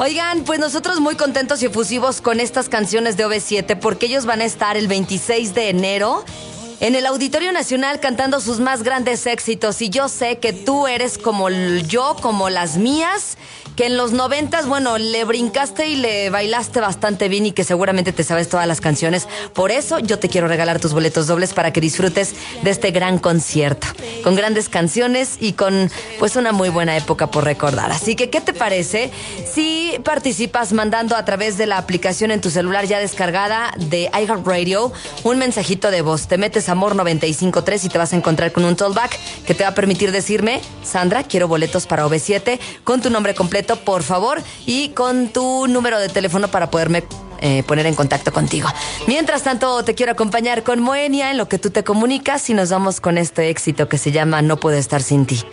Oigan, pues nosotros muy contentos y efusivos con estas canciones de OV7 porque ellos van a estar el 26 de enero en el Auditorio Nacional cantando sus más grandes éxitos. Y yo sé que tú eres como yo, como las mías, que en los 90s, bueno, le brincaste y le bailaste bastante bien y que seguramente te sabes todas las canciones. Por eso yo te quiero regalar tus boletos dobles para que disfrutes de este gran concierto, con grandes canciones y con pues una muy buena época por recordar. Así que, ¿qué te parece si participas mandando a través de la aplicación en tu celular ya descargada de iHeartRadio un mensajito de voz? Te metes a Amor 95.3 y te vas a encontrar con un tollback que te va a permitir decirme: Sandra, quiero boletos para OV7, con tu nombre completo, por favor, y con tu número de teléfono para poderme poner en contacto contigo. Mientras tanto, te quiero acompañar con Moenia en lo que tú te comunicas y nos vamos con este éxito que se llama No Puedo Estar Sin Ti.